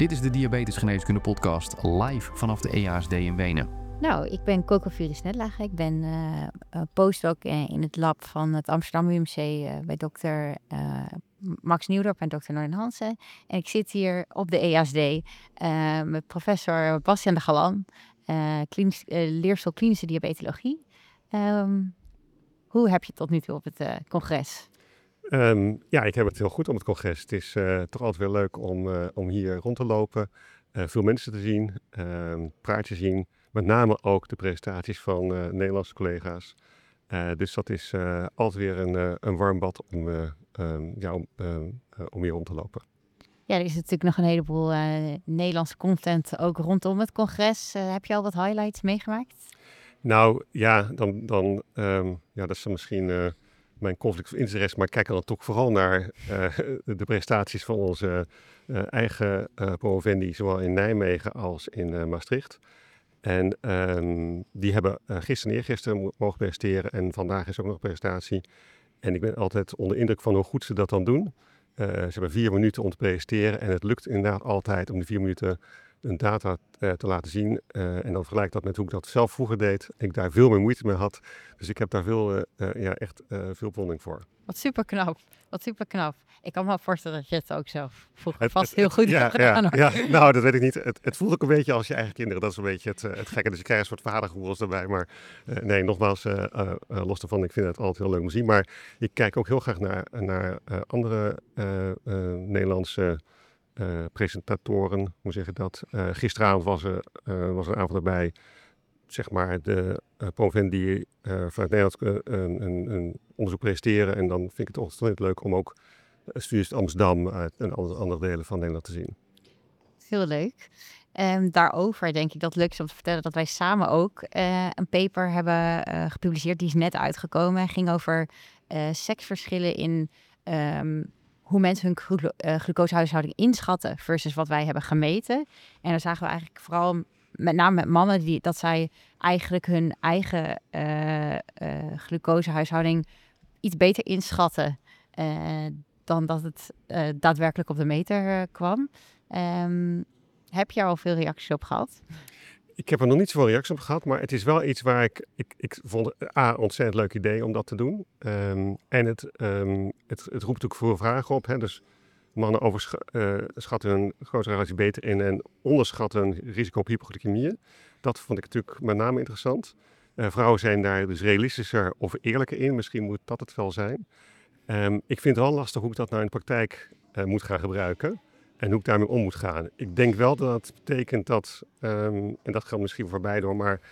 Dit is de Diabetesgeneeskunde podcast live vanaf de EASD in Wenen. Nou, ik ben Coco Furis-Netlage. Ik ben postdoc in het lab van het Amsterdam UMC bij dokter Max Nieuwdorp en dokter Noorten Hansen. En ik zit hier op de EASD met professor Bastiaan de Galan, leerstoel klinische diabetologie. Hoe heb je het tot nu toe op het congres? Ik heb het heel goed op het congres. Het is toch altijd weer leuk om hier rond te lopen, veel mensen te zien, praatjes zien. Met name ook de presentaties van Nederlandse collega's. Dus dat is altijd weer een warm bad om hier rond te lopen. Ja, er is natuurlijk nog een heleboel Nederlandse content ook rondom het congres. Heb je al wat highlights meegemaakt? Nou ja, dat is dan misschien mijn conflict van interesse, maar ik kijk dan toch vooral naar de presentaties van onze eigen promovendi, zowel in Nijmegen als in Maastricht. En die hebben eergisteren mogen presenteren en vandaag is ook nog een presentatie. En ik ben altijd onder indruk van hoe goed ze dat dan doen. Ze hebben 4 minuten om te presenteren en het lukt inderdaad altijd om die 4 minuten een data te laten zien. En dan vergelijk ik dat met hoe ik dat zelf vroeger deed. Ik daar veel meer moeite mee had. Dus ik heb daar echt veel bewondering voor. Wat super knap. Ik kan me wel voorstellen dat je het ook zelf vroeger vast heel goed hebt gedaan. Ja, nou, dat weet ik niet. Het voelt ook een beetje als je eigen kinderen. Dat is een beetje het gekke. Dus je krijgt een soort vadergevoel erbij. Maar nee, nogmaals, los daarvan, ik vind het altijd heel leuk om te zien. Maar ik kijk ook heel graag naar andere Nederlandse presentatoren. Hoe zeg je dat? Gisteravond was een avond erbij. Zeg maar de promovendi vanuit Nederland een onderzoek presenteren. En dan vind ik het ontzettend leuk om ook studies uit Amsterdam en andere delen van Nederland te zien. Heel leuk. Daarover denk ik dat het leuk is om te vertellen dat wij samen ook een paper hebben gepubliceerd. Die is net uitgekomen. Het ging over seksverschillen in hoe mensen hun glucosehuishouding inschatten versus wat wij hebben gemeten. En daar zagen we eigenlijk vooral met name met mannen dat zij eigenlijk hun eigen glucosehuishouding iets beter inschatten dan dat het daadwerkelijk op de meter kwam. Heb je er al veel reacties op gehad? Ik heb er nog niet zoveel reacties op gehad, maar het is wel iets waar ik vond het een ontzettend leuk idee om dat te doen. En het roept natuurlijk veel vragen op. Hè? Dus mannen schatten hun glucosehuishouding beter in en onderschatten hun risico op hypoglycemie. Dat vond ik natuurlijk met name interessant. Vrouwen zijn daar dus realistischer of eerlijker in. Misschien moet dat het wel zijn. Ik vind het wel lastig hoe ik dat nou in de praktijk moet gaan gebruiken. En hoe ik daarmee om moet gaan. Ik denk wel dat het betekent dat, en dat geldt misschien voor beide hoor, maar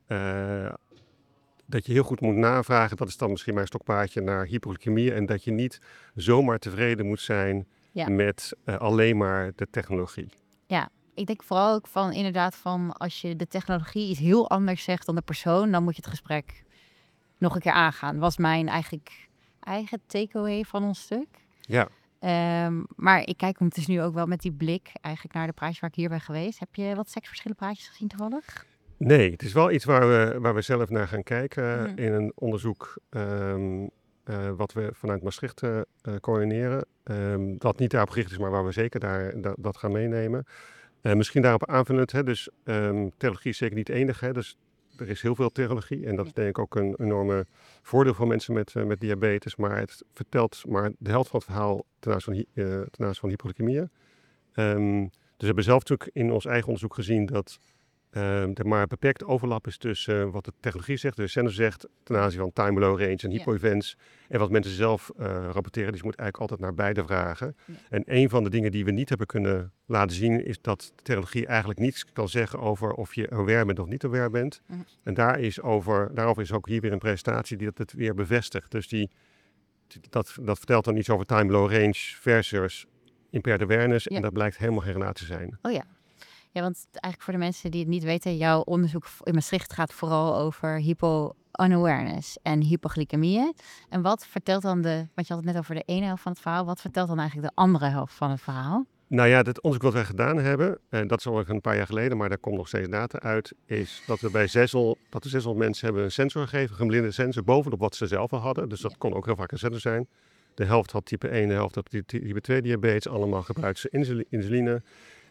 dat je heel goed moet navragen. Dat is dan misschien mijn stokpaardje naar hypoglycemie. En dat je niet zomaar tevreden moet zijn met alleen maar de technologie. Ja, ik denk vooral ook van als je de technologie iets heel anders zegt dan de persoon, dan moet je het gesprek nog een keer aangaan. Was mijn eigen takeaway van ons stuk. Ja. Maar ik kijk dus nu ook wel met die blik eigenlijk naar de praatjes waar ik hier ben geweest. Heb je wat seksverschillen praatjes gezien toevallig? Nee, het is wel iets waar we zelf naar gaan kijken in een onderzoek wat we vanuit Maastricht coördineren. Dat niet daarop gericht is, maar waar we zeker dat gaan meenemen. Misschien daarop aanvullend, hè, dus technologie is zeker niet enig. Hè, dus er is heel veel technologie en dat is denk ik ook een enorme voordeel voor mensen met diabetes. Maar het vertelt maar de helft van het verhaal ten aanzien van hypoglycemie. Dus we hebben zelf natuurlijk in ons eigen onderzoek gezien dat er maar beperkt overlap is tussen wat de technologie zegt, de sensor zegt, ten aanzien van time below range en hypo-events. En wat mensen zelf rapporteren. Dus je moet eigenlijk altijd naar beide vragen. Ja. En een van de dingen die we niet hebben kunnen laten zien, is dat de technologie eigenlijk niets kan zeggen over of je aware bent of niet aware bent. En daarover is ook hier weer een presentatie die dat het weer bevestigt. Dus dat vertelt dan iets over time below range versus impaired awareness. Ja. En dat blijkt helemaal geen relatie te zijn. Oh ja. Ja, want eigenlijk voor de mensen die het niet weten, jouw onderzoek in Maastricht gaat vooral over hypo-unawareness en hypoglycemie. En wat vertelt dan want je had het net over de ene helft van het verhaal, wat vertelt dan eigenlijk de andere helft van het verhaal? Nou ja, het onderzoek wat wij gedaan hebben, en dat is al een paar jaar geleden, maar daar komt nog steeds data uit, is dat we bij 600 mensen hebben een sensor gegeven, een geblinde sensor, bovenop wat ze zelf al hadden. Dus dat kon ook heel vaak een sensor zijn. De helft had type 1, de helft had type 2 diabetes, allemaal gebruikten ze insuline.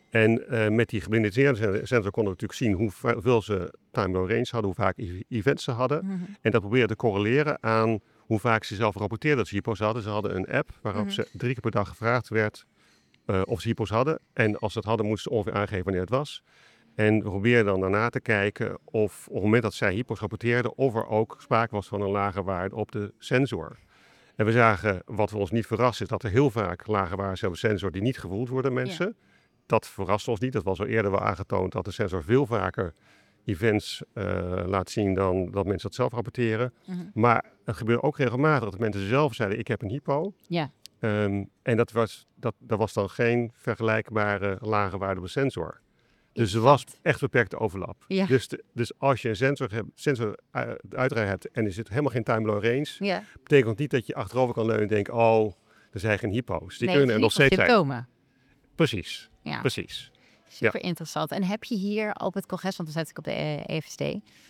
En met die geblinderiseerde sensor konden we natuurlijk zien hoeveel ze time low range hadden, hoe vaak events ze hadden. En dat probeerde te correleren aan hoe vaak ze zelf rapporteerden dat ze hypo's hadden. Ze hadden een app waarop ze 3 keer per dag gevraagd werd of ze hypo's hadden. En als ze het hadden, moesten ze ongeveer aangeven wanneer het was. En we probeerden dan daarna te kijken of op het moment dat zij hypo's rapporteerden, of er ook sprake was van een lage waarde op de sensor. En we zagen, wat ons niet verrast is, dat er heel vaak lage waarden zijn op de sensor die niet gevoeld worden door mensen. Ja. Dat verrast ons niet. Dat was al eerder wel aangetoond dat de sensor veel vaker events laat zien dan dat mensen dat zelf rapporteren. Maar het gebeurde ook regelmatig dat mensen zelf zeiden, ik heb een hypo. Ja. En dat was dan geen vergelijkbare lage waarde op de sensor. Dus er was echt beperkte overlap. Ja. Dus als je een sensor uitrij hebt en er zit helemaal geen time low range, Ja. betekent niet dat je achterover kan leunen en denkt, oh, er zijn geen hypo's. Die kunnen er nog steeds zijn. Symptomen. Precies, Ja. precies. Super interessant. En heb je hier op het congres, want we zaten op de EFSD,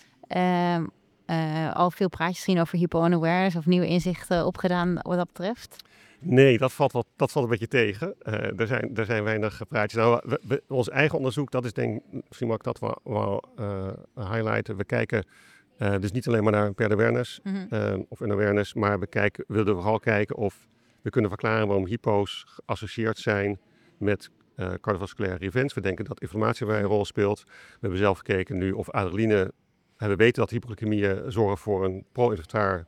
al veel praatjes gezien over hypo-unawareness of nieuwe inzichten opgedaan wat dat betreft? Nee, dat valt een beetje tegen. Er zijn weinig praatjes. Nou, ons eigen onderzoek, dat is misschien mag ik dat wel highlighten. We kijken dus niet alleen maar naar impaired awareness of unawareness, maar we willen vooral kijken of we kunnen verklaren waarom hypo's geassocieerd zijn met cardiovasculaire events. We denken dat inflammatie bij een rol speelt. We hebben zelf gekeken nu of adrenaline. We weten dat hypoglycemieën zorgen voor een pro-inflammatoire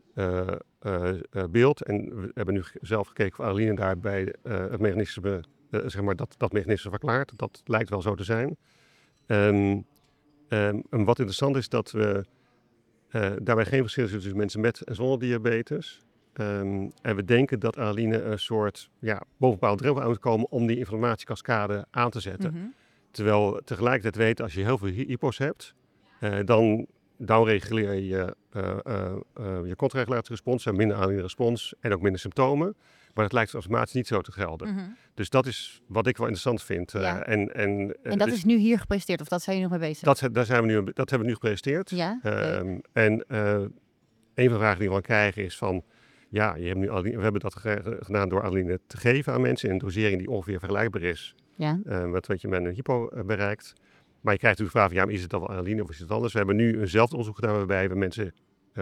beeld. En we hebben nu zelf gekeken of adrenaline daarbij het mechanisme, dat mechanisme verklaart. Dat lijkt wel zo te zijn. En wat interessant is dat we daarbij geen verschil zien tussen mensen met en zonder diabetes. En we denken dat adrenaline een soort boven een bepaalde drempel aan moet komen om die inflammatiecascade aan te zetten. Terwijl we tegelijkertijd weten, als je heel veel hypo's hebt, dan downreguleer je je contraregulatiorespons en minder adrenaline-respons en ook minder symptomen. Maar dat lijkt automatisch niet zo te gelden. Dus dat is wat ik wel interessant vind. Ja. En dat dus is nu hier gepresenteerd, of dat zijn jullie nog mee bezig? Dat hebben we nu gepresenteerd. Ja, en een van de vragen die we dan krijgen is van, ja, we hebben dat gedaan door adrenaline te geven aan mensen in een dosering die ongeveer vergelijkbaar is met wat je met een hypo bereikt. Maar je krijgt natuurlijk de vraag van, ja, maar is het dan wel adrenaline of is het anders? We hebben nu eenzelfde onderzoek gedaan waarbij we mensen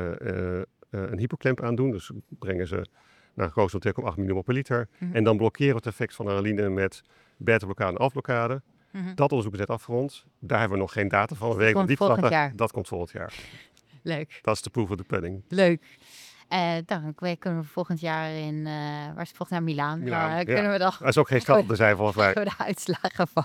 een hypoklemp aandoen. Dus brengen ze naar een grootste op 8 mmol per liter. En dan blokkeren we het effect van adrenaline met beta-blokkade en alfa-blokkade. Dat onderzoek is net afgerond. Daar hebben we nog geen data van. Dat komt volgend jaar. Dat komt volgend jaar. Leuk. Dat is de proof of the pudding. Leuk. Dan kunnen we volgend jaar waar is het volgend jaar? Milaan. Daar kunnen we dan... Dat is ook geen stad op te zijn volgens mij. De uitslagen van.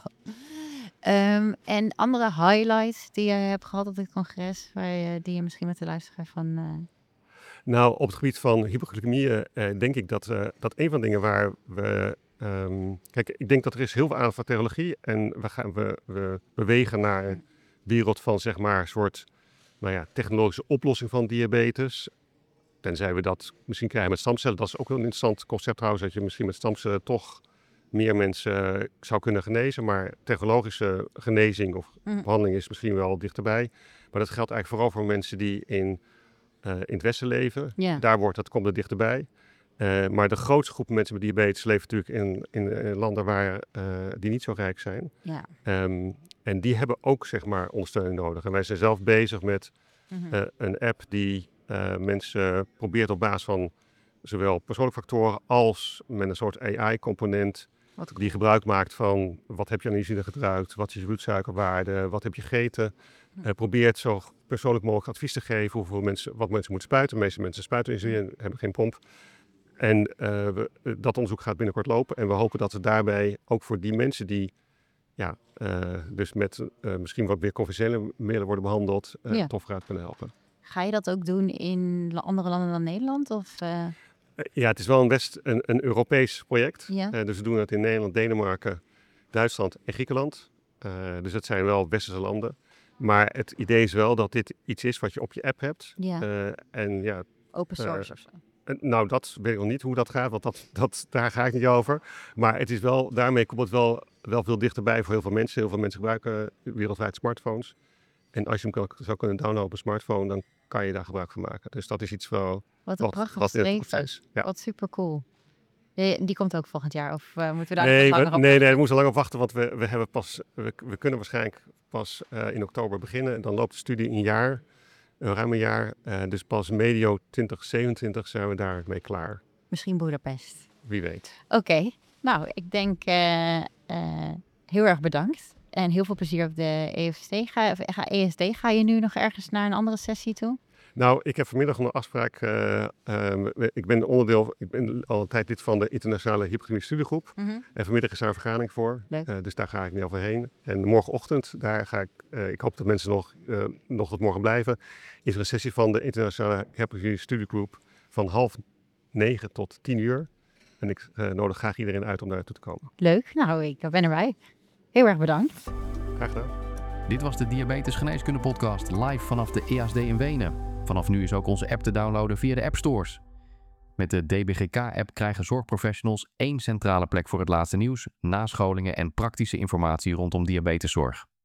En andere highlights die je hebt gehad op dit congres, die je misschien met de luisteraar van... Nou, op het gebied van hypoglycemie denk ik dat een van de dingen waar we... kijk, ik denk dat er is heel veel aandacht voor technologie en we bewegen naar een wereld van zeg maar een soort technologische oplossing van diabetes. Tenzij we dat misschien krijgen met stamcellen. Dat is ook wel een interessant concept trouwens, dat je misschien met stamcellen toch meer mensen zou kunnen genezen. Maar technologische genezing of behandeling is misschien wel dichterbij. Maar dat geldt eigenlijk vooral voor mensen die in het Westen leven. Ja. Dat komt er dichterbij. Maar de grootste groep mensen met diabetes leeft natuurlijk in landen waar die niet zo rijk zijn. Ja. En die hebben ook zeg maar ondersteuning nodig. En wij zijn zelf bezig met een app die mensen probeert op basis van zowel persoonlijke factoren als met een soort AI-component die gebruik maakt van wat heb je aan insuline gebruikt, wat is je bloedsuikerwaarde, wat heb je gegeten. Probeert zo persoonlijk mogelijk advies te geven wat mensen moeten spuiten. De meeste mensen spuiten insuline, hebben geen pomp. En dat onderzoek gaat binnenkort lopen. En we hopen dat we daarbij ook voor die mensen die dus met misschien wat meer conventionele middelen worden behandeld, toch vooruit kunnen helpen. Ga je dat ook doen in andere landen dan Nederland? Of, Ja, het is wel een Europees project. Ja. Dus we doen het in Nederland, Denemarken, Duitsland en Griekenland. Dus het zijn wel westerse landen. Maar het idee is wel dat dit iets is wat je op je app hebt. Ja. Open source of zo. Nou, dat weet ik nog niet hoe dat gaat, want daar ga ik niet over. Maar het is wel, daarmee komt het wel veel dichterbij voor heel veel mensen. Heel veel mensen gebruiken wereldwijd smartphones. En als je hem zou kunnen downloaden op een smartphone, dan kan je daar gebruik van maken. Dus dat is iets wel Wat een prachtig streven. Ja. Wat super cool. Die komt ook volgend jaar, of moeten we daar Nee, nog langer op we wachten? moeten lang op wachten, want we kunnen waarschijnlijk pas in oktober beginnen. En dan loopt de studie ruim een jaar. Dus pas medio 2027 zijn we daarmee klaar. Misschien Boedapest. Wie weet. Oké, nou, ik denk heel erg bedankt. En heel veel plezier op de ESD. Ga je nu nog ergens naar een andere sessie toe? Nou, ik heb vanmiddag een afspraak. Ik ben al een tijd lid van de internationale hyperchemie studiegroep. En vanmiddag is daar een vergadering voor. Dus daar ga ik niet overheen. En morgenochtend, daar ga ik hoop dat mensen nog tot morgen blijven, is er een sessie van de internationale hyperchemie studiegroep van 8:30 tot 10:00. En ik nodig graag iedereen uit om daar naartoe te komen. Leuk, nou, ik ben erbij. Heel erg bedankt. Graag gedaan. Dit was de Diabetes Geneeskunde podcast live vanaf de EASD in Wenen. Vanaf nu is ook onze app te downloaden via de App Stores. Met de DBGK-app krijgen zorgprofessionals één centrale plek voor het laatste nieuws, nascholingen en praktische informatie rondom diabeteszorg.